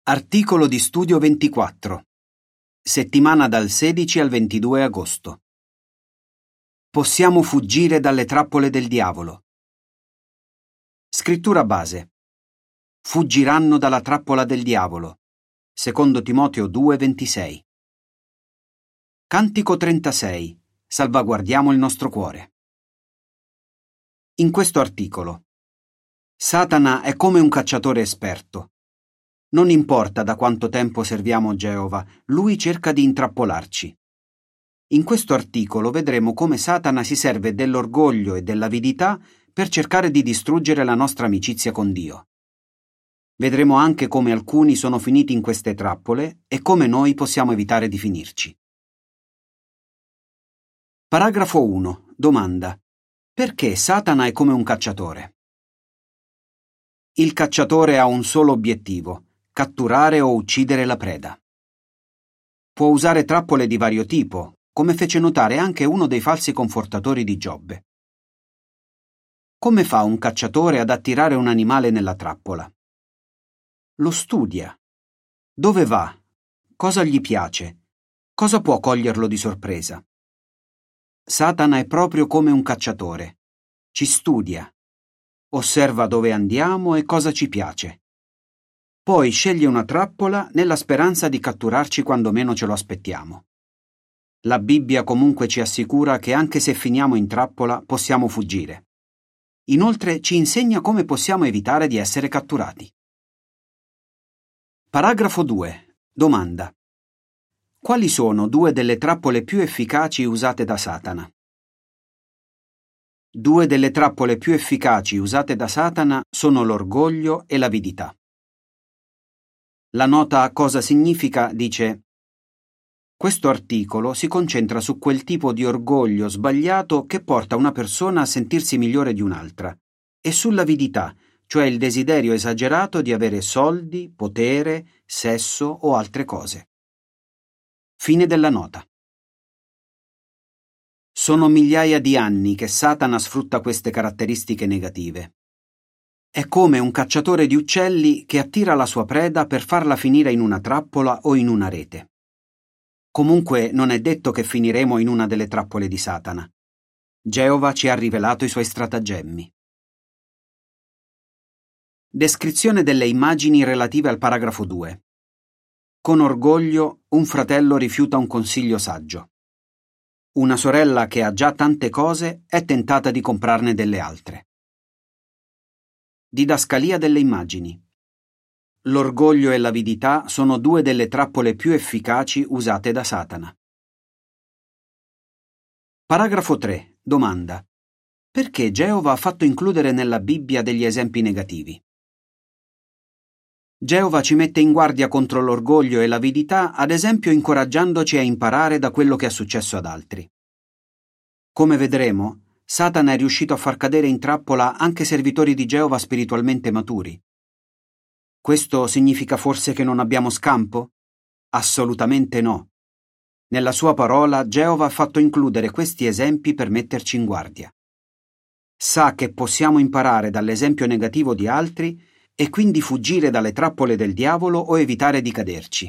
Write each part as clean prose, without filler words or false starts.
Articolo di studio 24. Settimana dal 16 al 22 agosto. Possiamo fuggire dalle trappole del diavolo. Scrittura base. Fuggiranno dalla trappola del diavolo. Secondo Timoteo 2,26. Cantico 36. Salvaguardiamo il nostro cuore. In questo articolo, Satana è come un cacciatore esperto. Non importa da quanto tempo serviamo Geova, lui cerca di intrappolarci. In questo articolo vedremo come Satana si serve dell'orgoglio e dell'avidità per cercare di distruggere la nostra amicizia con Dio. Vedremo anche come alcuni sono finiti in queste trappole e come noi possiamo evitare di finirci. Paragrafo 1. Domanda. Perché Satana è come un cacciatore? Il cacciatore ha un solo obiettivo: catturare o uccidere la preda. Può usare trappole di vario tipo, come fece notare anche uno dei falsi confortatori di Giobbe. Come fa un cacciatore ad attirare un animale nella trappola? Lo studia. Dove va? Cosa gli piace? Cosa può coglierlo di sorpresa? Satana è proprio come un cacciatore. Ci studia. Osserva dove andiamo e cosa ci piace. Poi sceglie una trappola nella speranza di catturarci quando meno ce lo aspettiamo. La Bibbia comunque ci assicura che anche se finiamo in trappola possiamo fuggire. Inoltre ci insegna come possiamo evitare di essere catturati. Paragrafo 2. Domanda. Quali sono due delle trappole più efficaci usate da Satana? Due delle trappole più efficaci usate da Satana sono l'orgoglio e l'avidità. La nota Cosa significa dice: questo articolo si concentra su quel tipo di orgoglio sbagliato che porta una persona a sentirsi migliore di un'altra, e sull'avidità, cioè il desiderio esagerato di avere soldi, potere, sesso o altre cose. Fine della nota. Sono migliaia di anni che Satana sfrutta queste caratteristiche negative. È come un cacciatore di uccelli che attira la sua preda per farla finire in una trappola o in una rete. Comunque non è detto che finiremo in una delle trappole di Satana. Geova ci ha rivelato i suoi stratagemmi. Descrizione delle immagini relative al paragrafo 2. Con orgoglio, un fratello rifiuta un consiglio saggio. Una sorella che ha già tante cose è tentata di comprarne delle altre. Didascalia delle immagini. L'orgoglio e l'avidità sono due delle trappole più efficaci usate da Satana. Paragrafo 3. Domanda. Perché Geova ha fatto includere nella Bibbia degli esempi negativi? Geova ci mette in guardia contro l'orgoglio e l'avidità, ad esempio incoraggiandoci a imparare da quello che è successo ad altri. Come vedremo, Satana è riuscito a far cadere in trappola anche servitori di Geova spiritualmente maturi. Questo significa forse che non abbiamo scampo? Assolutamente no. Nella sua parola Geova ha fatto includere questi esempi per metterci in guardia. Sa che possiamo imparare dall'esempio negativo di altri e quindi fuggire dalle trappole del diavolo o evitare di caderci.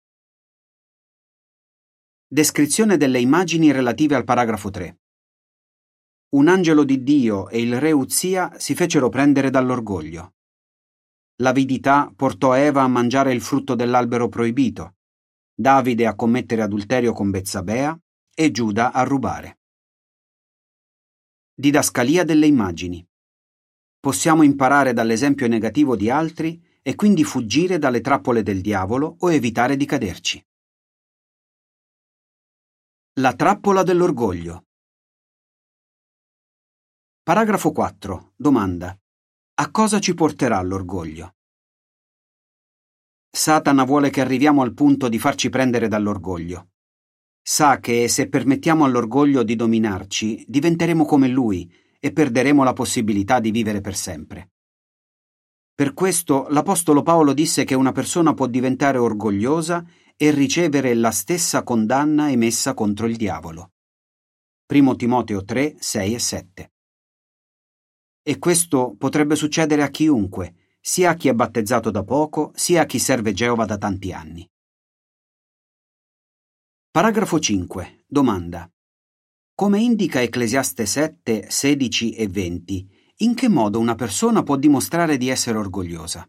Descrizione delle immagini relative al paragrafo 3. Un angelo di Dio e il re Uzia si fecero prendere dall'orgoglio. L'avidità portò Eva a mangiare il frutto dell'albero proibito, Davide a commettere adulterio con Betsabea e Giuda a rubare. Didascalia delle immagini. Possiamo imparare dall'esempio negativo di altri e quindi fuggire dalle trappole del diavolo o evitare di caderci. La trappola dell'orgoglio. Paragrafo 4. Domanda. A cosa ci porterà l'orgoglio? Satana vuole che arriviamo al punto di farci prendere dall'orgoglio. Sa che se permettiamo all'orgoglio di dominarci, diventeremo come lui e perderemo la possibilità di vivere per sempre. Per questo l'Apostolo Paolo disse che una persona può diventare orgogliosa e ricevere la stessa condanna emessa contro il diavolo. 1 Timoteo 3, 6 e 7. E questo potrebbe succedere a chiunque, sia a chi è battezzato da poco, sia a chi serve Geova da tanti anni. Paragrafo 5. Domanda. Come indica Ecclesiaste 7, 16 e 20, in che modo una persona può dimostrare di essere orgogliosa?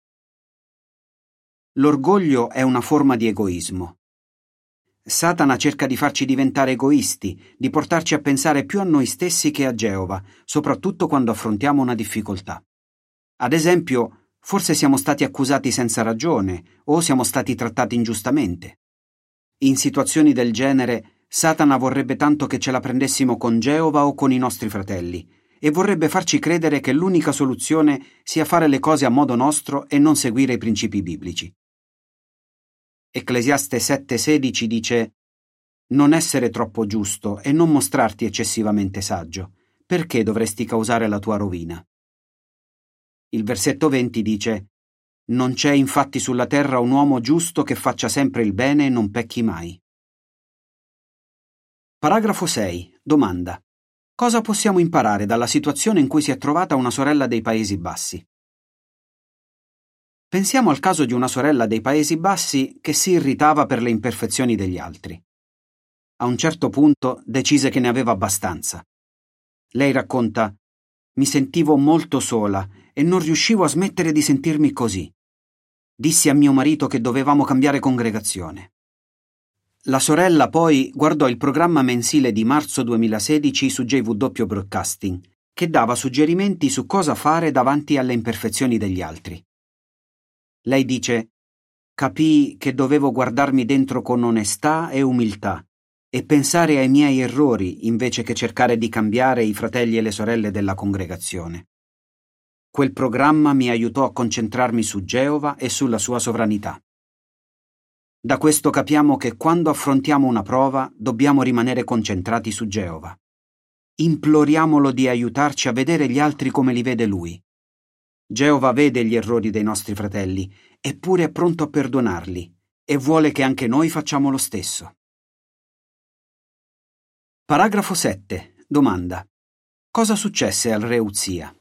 L'orgoglio è una forma di egoismo. Satana cerca di farci diventare egoisti, di portarci a pensare più a noi stessi che a Geova, soprattutto quando affrontiamo una difficoltà. Ad esempio, forse siamo stati accusati senza ragione o siamo stati trattati ingiustamente. In situazioni del genere, Satana vorrebbe tanto che ce la prendessimo con Geova o con i nostri fratelli e vorrebbe farci credere che l'unica soluzione sia fare le cose a modo nostro e non seguire i principi biblici. Ecclesiaste 7,16 dice: «Non essere troppo giusto e non mostrarti eccessivamente saggio, perché dovresti causare la tua rovina?» Il versetto 20 dice: «Non c'è infatti sulla terra un uomo giusto che faccia sempre il bene e non pecchi mai». Paragrafo 6. Domanda. Cosa possiamo imparare dalla situazione in cui si è trovata una sorella dei Paesi Bassi? Pensiamo al caso di una sorella dei Paesi Bassi che si irritava per le imperfezioni degli altri. A un certo punto decise che ne aveva abbastanza. Lei racconta: «Mi sentivo molto sola e non riuscivo a smettere di sentirmi così. Dissi a mio marito che dovevamo cambiare congregazione». La sorella poi guardò il programma mensile di marzo 2016 su JW Broadcasting, che dava suggerimenti su cosa fare davanti alle imperfezioni degli altri. Lei dice: «Capii che dovevo guardarmi dentro con onestà e umiltà e pensare ai miei errori invece che cercare di cambiare i fratelli e le sorelle della congregazione. Quel programma mi aiutò a concentrarmi su Geova e sulla sua sovranità». Da questo capiamo che quando affrontiamo una prova dobbiamo rimanere concentrati su Geova. Imploriamolo di aiutarci a vedere gli altri come li vede Lui. Geova vede gli errori dei nostri fratelli, eppure è pronto a perdonarli e vuole che anche noi facciamo lo stesso. Paragrafo 7. Domanda. Cosa successe al re Uzia?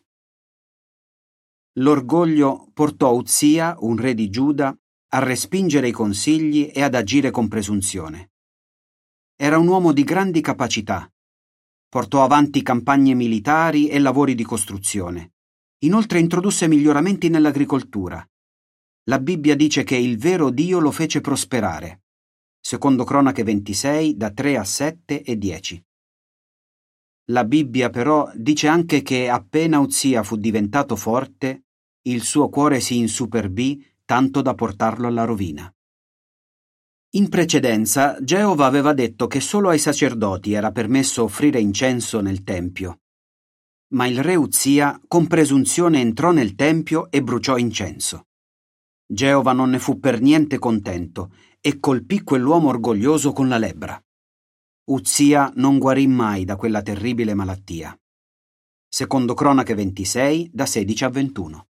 L'orgoglio portò Uzia, un re di Giuda, a respingere i consigli e ad agire con presunzione. Era un uomo di grandi capacità. Portò avanti campagne militari e lavori di costruzione. Inoltre introdusse miglioramenti nell'agricoltura. La Bibbia dice che il vero Dio lo fece prosperare. Secondo Cronache 26, da 3 a 7 e 10. La Bibbia però dice anche che appena Uzia fu diventato forte, il suo cuore si insuperbì tanto da portarlo alla rovina. In precedenza, Geova aveva detto che solo ai sacerdoti era permesso offrire incenso nel tempio. Ma il re Uzia con presunzione entrò nel tempio e bruciò incenso. Geova non ne fu per niente contento e colpì quell'uomo orgoglioso con la lebbra. Uzia non guarì mai da quella terribile malattia. Secondo Cronache 26, da 16 a 21.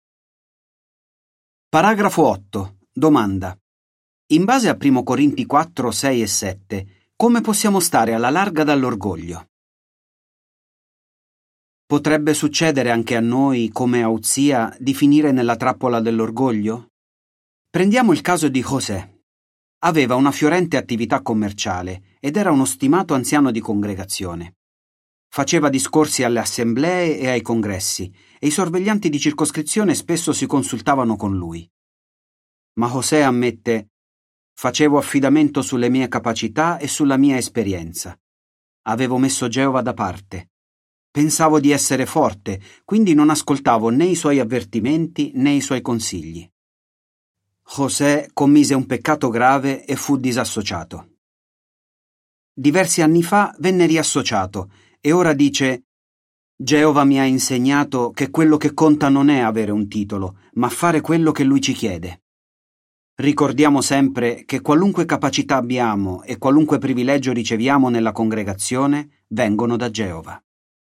Paragrafo 8. Domanda. In base a 1 Corinti 4, 6 e 7, come possiamo stare alla larga dall'orgoglio? Potrebbe succedere anche a noi, come a Uzia, di finire nella trappola dell'orgoglio? Prendiamo il caso di José. Aveva una fiorente attività commerciale ed era uno stimato anziano di congregazione. Faceva discorsi alle assemblee e ai congressi e i sorveglianti di circoscrizione spesso si consultavano con lui. Ma José ammette: «Facevo affidamento sulle mie capacità e sulla mia esperienza. Avevo messo Geova da parte. Pensavo di essere forte, quindi non ascoltavo né i suoi avvertimenti né i suoi consigli». José commise un peccato grave e fu disassociato. Diversi anni fa venne riassociato e ora dice: «Geova mi ha insegnato che quello che conta non è avere un titolo, ma fare quello che lui ci chiede». Ricordiamo sempre che qualunque capacità abbiamo e qualunque privilegio riceviamo nella congregazione vengono da Geova.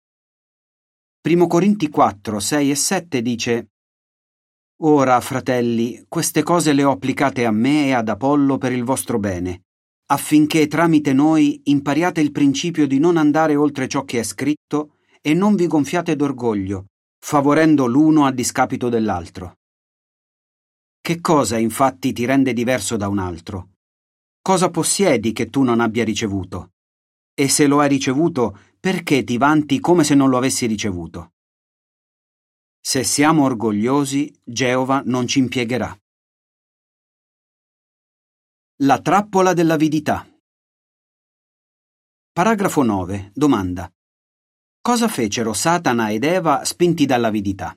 1 Corinti 4, 6 e 7 dice: «Ora, fratelli, queste cose le ho applicate a me e ad Apollo per il vostro bene, affinché tramite noi impariate il principio di non andare oltre ciò che è scritto e non vi gonfiate d'orgoglio, favorendo l'uno a discapito dell'altro. Che cosa infatti ti rende diverso da un altro? Cosa possiedi che tu non abbia ricevuto? E se lo hai ricevuto, perché ti vanti come se non lo avessi ricevuto? Se siamo orgogliosi, Geova non ci impiegherà. La trappola dell'avidità. Paragrafo 9. Domanda. Cosa fecero Satana ed Eva spinti dall'avidità?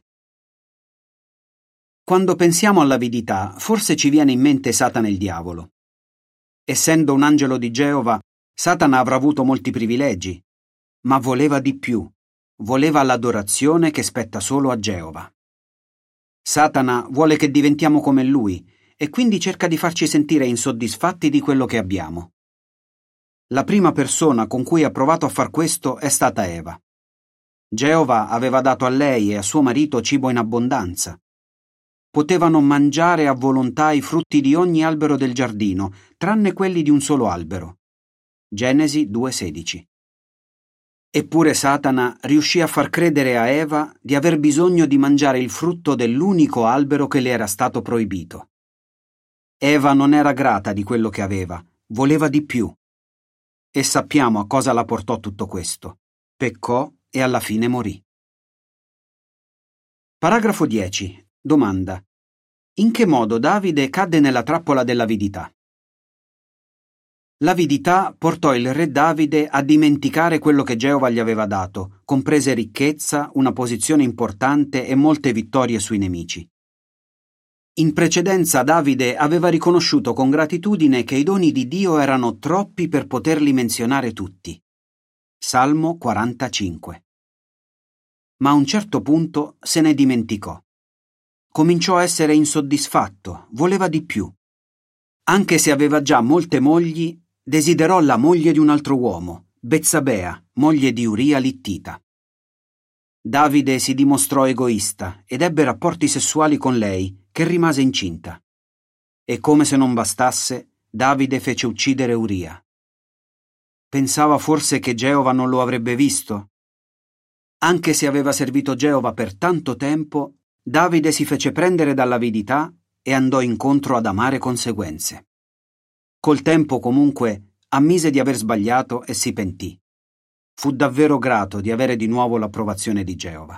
Quando pensiamo all'avidità, forse ci viene in mente Satana il diavolo. Essendo un angelo di Geova, Satana avrà avuto molti privilegi, ma voleva di più. Voleva l'adorazione che spetta solo a Geova. Satana vuole che diventiamo come lui e quindi cerca di farci sentire insoddisfatti di quello che abbiamo. La prima persona con cui ha provato a far questo è stata Eva. Geova aveva dato a lei e a suo marito cibo in abbondanza. Potevano mangiare a volontà i frutti di ogni albero del giardino, tranne quelli di un solo albero. Genesi 2,16. Eppure Satana riuscì a far credere a Eva di aver bisogno di mangiare il frutto dell'unico albero che le era stato proibito. Eva non era grata di quello che aveva, voleva di più. E sappiamo a cosa la portò tutto questo. Peccò e alla fine morì. Paragrafo 10. Domanda. In che modo Davide cadde nella trappola dell'avidità? L'avidità portò il re Davide a dimenticare quello che Geova gli aveva dato, comprese ricchezza, una posizione importante e molte vittorie sui nemici. In precedenza Davide aveva riconosciuto con gratitudine che i doni di Dio erano troppi per poterli menzionare tutti. Salmo 45. Ma a un certo punto se ne dimenticò. Cominciò a essere insoddisfatto, voleva di più. Anche se aveva già molte mogli, desiderò la moglie di un altro uomo, Betsabea, moglie di Uria l'Ittita. Davide si dimostrò egoista ed ebbe rapporti sessuali con lei, che rimase incinta. E come se non bastasse, Davide fece uccidere Uria. Pensava forse che Geova non lo avrebbe visto? Anche se aveva servito Geova per tanto tempo, Davide si fece prendere dall'avidità e andò incontro ad amare conseguenze. Col tempo, comunque, ammise di aver sbagliato e si pentì. Fu davvero grato di avere di nuovo l'approvazione di Geova.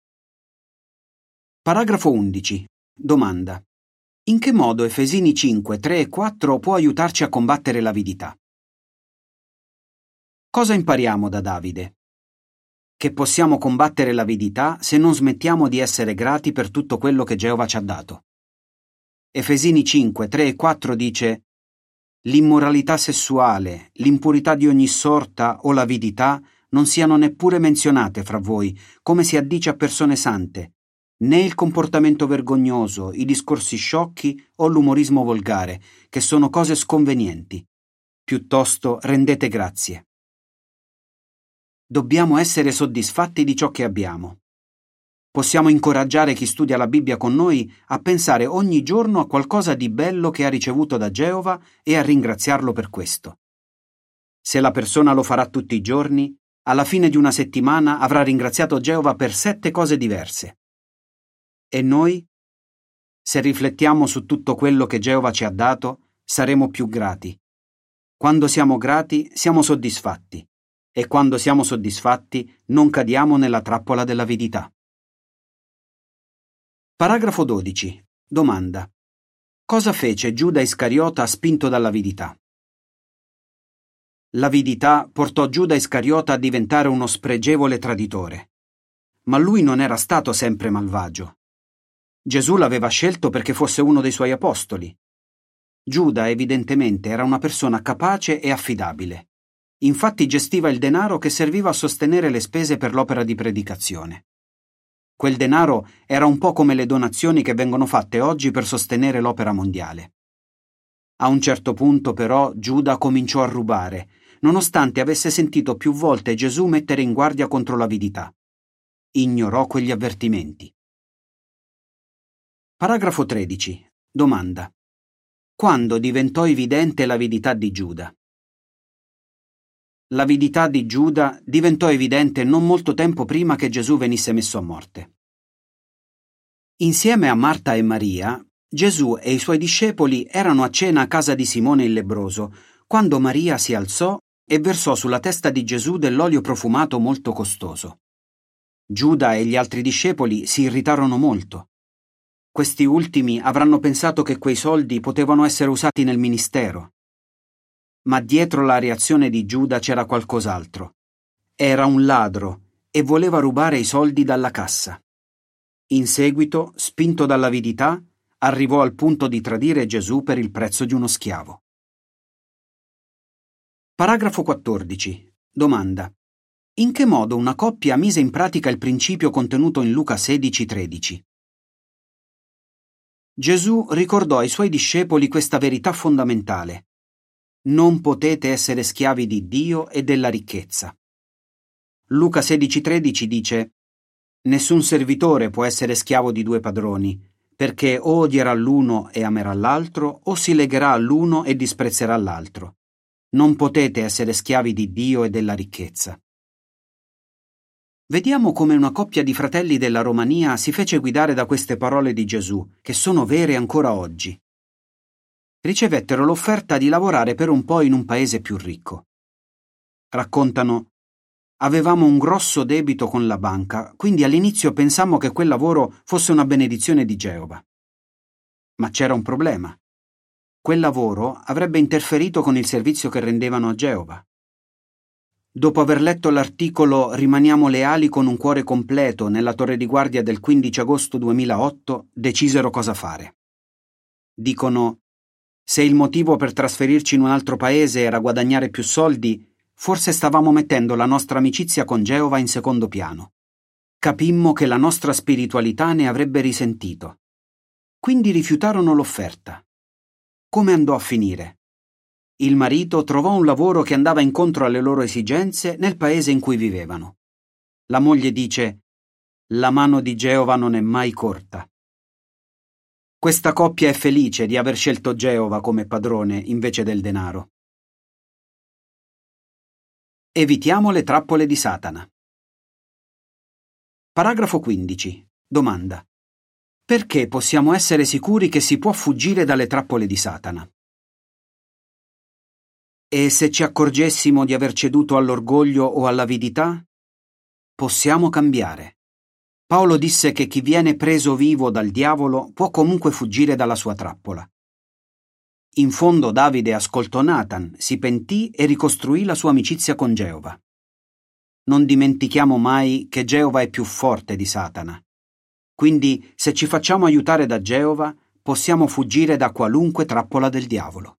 Paragrafo 11. Domanda. In che modo Efesini 5, 3 e 4 può aiutarci a combattere l'avidità? Cosa impariamo da Davide? Che possiamo combattere l'avidità se non smettiamo di essere grati per tutto quello che Geova ci ha dato. Efesini 5, 3 e 4 dice: l'immoralità sessuale, l'impurità di ogni sorta o l'avidità non siano neppure menzionate fra voi, come si addice a persone sante, né il comportamento vergognoso, i discorsi sciocchi o l'umorismo volgare, che sono cose sconvenienti. Piuttosto rendete grazie. Dobbiamo essere soddisfatti di ciò che abbiamo. Possiamo incoraggiare chi studia la Bibbia con noi a pensare ogni giorno a qualcosa di bello che ha ricevuto da Geova e a ringraziarlo per questo. Se la persona lo farà tutti i giorni, alla fine di una settimana avrà ringraziato Geova per 7 cose diverse. E noi? Se riflettiamo su tutto quello che Geova ci ha dato, saremo più grati. Quando siamo grati, siamo soddisfatti. E quando siamo soddisfatti, non cadiamo nella trappola dell'avidità. Paragrafo 12. Domanda. Cosa fece Giuda Iscariota spinto dall'avidità? L'avidità portò Giuda Iscariota a diventare uno spregevole traditore. Ma lui non era stato sempre malvagio. Gesù l'aveva scelto perché fosse uno dei suoi apostoli. Giuda evidentemente era una persona capace e affidabile. Infatti gestiva il denaro che serviva a sostenere le spese per l'opera di predicazione. Quel denaro era un po' come le donazioni che vengono fatte oggi per sostenere l'opera mondiale. A un certo punto, però, Giuda cominciò a rubare, nonostante avesse sentito più volte Gesù mettere in guardia contro l'avidità. Ignorò quegli avvertimenti. Paragrafo 13. Domanda. Quando diventò evidente l'avidità di Giuda? L'avidità di Giuda diventò evidente non molto tempo prima che Gesù venisse messo a morte. Insieme a Marta e Maria, Gesù e i suoi discepoli erano a cena a casa di Simone il lebbroso, quando Maria si alzò e versò sulla testa di Gesù dell'olio profumato molto costoso. Giuda e gli altri discepoli si irritarono molto. Questi ultimi avranno pensato che quei soldi potevano essere usati nel ministero. Ma dietro la reazione di Giuda c'era qualcos'altro. Era un ladro e voleva rubare i soldi dalla cassa. In seguito, spinto dall'avidità, arrivò al punto di tradire Gesù per il prezzo di uno schiavo. Paragrafo 14. Domanda. In che modo una coppia mise in pratica il principio contenuto in Luca 16:13? Gesù ricordò ai suoi discepoli questa verità fondamentale. Non potete essere schiavi di Dio e della ricchezza. Luca 16:13 dice: Nessun servitore può essere schiavo di due padroni, perché o odierà l'uno e amerà l'altro, o si legherà all'uno e disprezzerà l'altro. Non potete essere schiavi di Dio e della ricchezza. Vediamo come una coppia di fratelli della Romania si fece guidare da queste parole di Gesù, che sono vere ancora oggi. Ricevettero l'offerta di lavorare per un po' in un paese più ricco. Raccontano: avevamo un grosso debito con la banca, quindi all'inizio pensammo che quel lavoro fosse una benedizione di Geova. Ma c'era un problema. Quel lavoro avrebbe interferito con il servizio che rendevano a Geova. Dopo aver letto l'articolo Rimaniamo leali con un cuore completo nella torre di guardia del 15 agosto 2008, decisero cosa fare. Dicono: se il motivo per trasferirci in un altro paese era guadagnare più soldi, forse stavamo mettendo la nostra amicizia con Geova in secondo piano. Capimmo che la nostra spiritualità ne avrebbe risentito. Quindi rifiutarono l'offerta. Come andò a finire? Il marito trovò un lavoro che andava incontro alle loro esigenze nel paese in cui vivevano. La moglie dice: la mano di Geova non è mai corta. Questa coppia è felice di aver scelto Geova come padrone invece del denaro. Evitiamo le trappole di Satana. Paragrafo 15. Domanda. Perché possiamo essere sicuri che si può fuggire dalle trappole di Satana? E se ci accorgessimo di aver ceduto all'orgoglio o all'avidità? Possiamo cambiare. Paolo disse che chi viene preso vivo dal diavolo può comunque fuggire dalla sua trappola. In fondo Davide ascoltò Nathan, si pentì e ricostruì la sua amicizia con Geova. Non dimentichiamo mai che Geova è più forte di Satana. Quindi, se ci facciamo aiutare da Geova, possiamo fuggire da qualunque trappola del diavolo.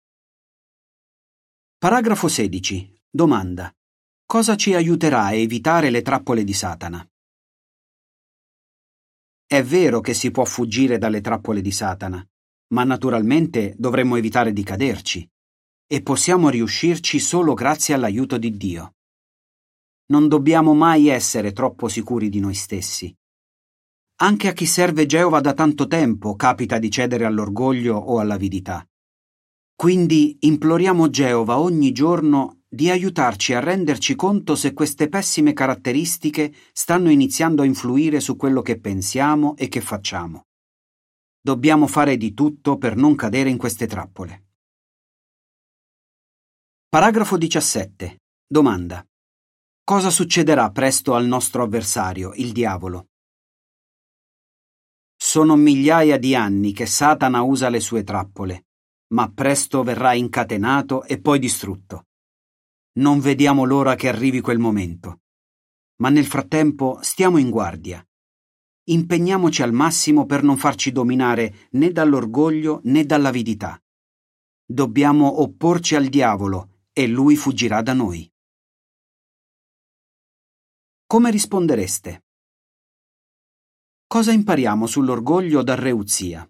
Paragrafo 16. Domanda. Cosa ci aiuterà a evitare le trappole di Satana? È vero che si può fuggire dalle trappole di Satana, ma naturalmente dovremmo evitare di caderci, e possiamo riuscirci solo grazie all'aiuto di Dio. Non dobbiamo mai essere troppo sicuri di noi stessi. Anche a chi serve Geova da tanto tempo capita di cedere all'orgoglio o all'avidità. Quindi imploriamo Geova ogni giorno di aiutarci a renderci conto se queste pessime caratteristiche stanno iniziando a influire su quello che pensiamo e che facciamo. Dobbiamo fare di tutto per non cadere in queste trappole. Paragrafo 17. Domanda. Cosa succederà presto al nostro avversario, il diavolo? Sono migliaia di anni che Satana usa le sue trappole, ma presto verrà incatenato e poi distrutto. Non vediamo l'ora che arrivi quel momento. Ma nel frattempo stiamo in guardia. Impegniamoci al massimo per non farci dominare né dall'orgoglio né dall'avidità. Dobbiamo opporci al diavolo e lui fuggirà da noi. Come rispondereste? Cosa impariamo sull'orgoglio dal re Uzia?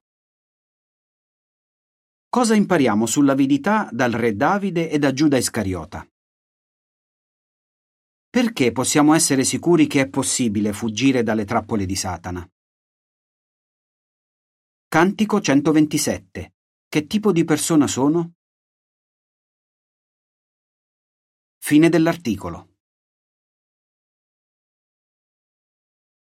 Cosa impariamo sull'avidità dal re Davide e da Giuda Iscariota? Perché possiamo essere sicuri che è possibile fuggire dalle trappole di Satana? Cantico 127. Che tipo di persona sono? Fine dell'articolo.